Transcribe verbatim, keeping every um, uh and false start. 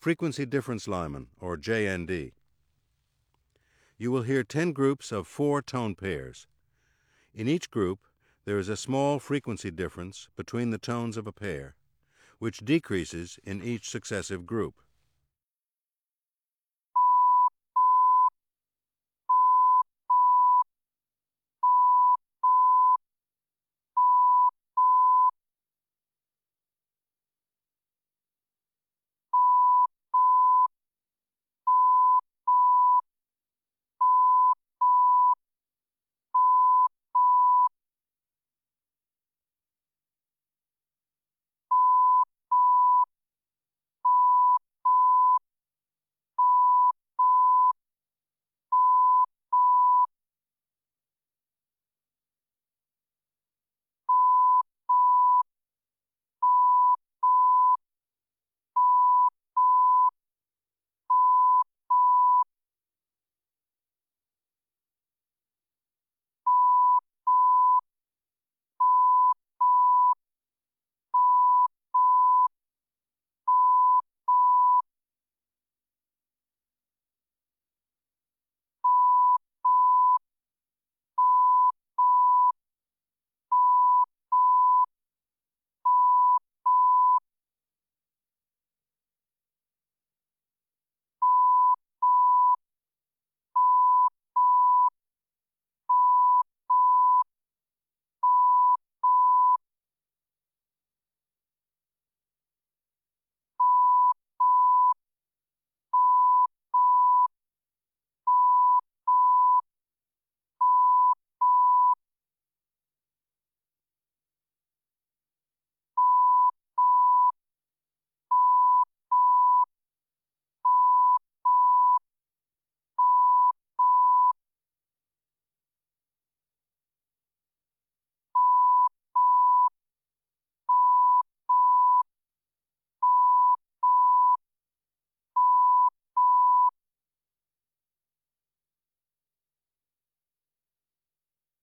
frequency difference Lyman, or J N D. You will hear ten groups of four tone pairs. In each group, there is a small frequency difference between the tones of a pair, which decreases in each successive group.